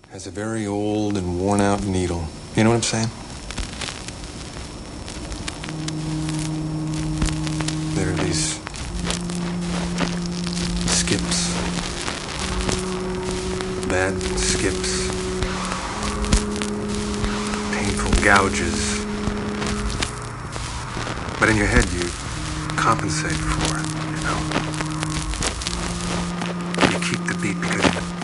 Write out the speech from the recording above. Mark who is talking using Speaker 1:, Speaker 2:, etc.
Speaker 1: has a very old and worn-out needle. You know what I'm saying? There are these skips. Bad skips. Painful gouges. But in your head, you compensate for it, you know? You keep the beat because